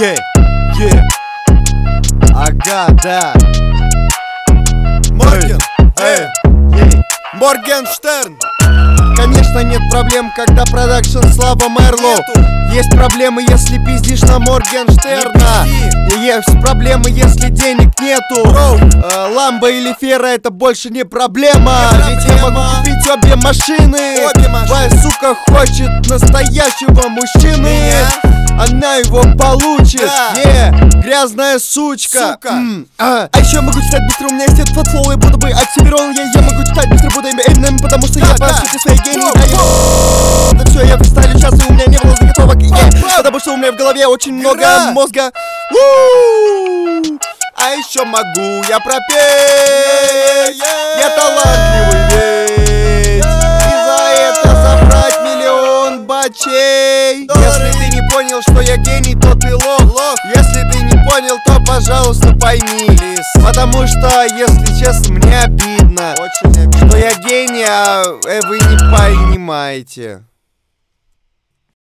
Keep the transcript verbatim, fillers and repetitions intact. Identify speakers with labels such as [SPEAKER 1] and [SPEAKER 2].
[SPEAKER 1] Yeah, yeah. Ага, да. Морген, эй, эй. Моргенштерн. Конечно, нет проблем, когда продакшн Слава Мэрлоу. Есть проблемы, если пиздишь на Моргенштерна. И есть проблемы, если денег нету. э, Ламбо или Фера — это больше не проблема. не Ведь проблема. Я могу купить обе машины. Обе машины. Твоя сука хочет настоящего мужчины. Меня? Она его получит, да. yeah. Грязная сучка, сука. Mm. А. а еще могу читать быстро, у меня есть этот флоу, я буду бы Оксимирон. Я, я могу читать быстро, буду Эминем, потому что да, я да. по сути своей гений. Да, я... да все, я фристайлю сейчас, и у меня не было заготовок yeah. Потому что у меня в голове очень много Игра. мозга. У-у-у. А еще могу я пропеть yeah, yeah. Я талантливый ведь yeah. И за это забрать миллион бачей. Если ты не понял, что я гений, то ты лох, лох. Если ты не понял, то, пожалуйста, пойми. Лис. Потому что, если честно, мне обидно, очень обидно, что я гений, а вы не понимаете.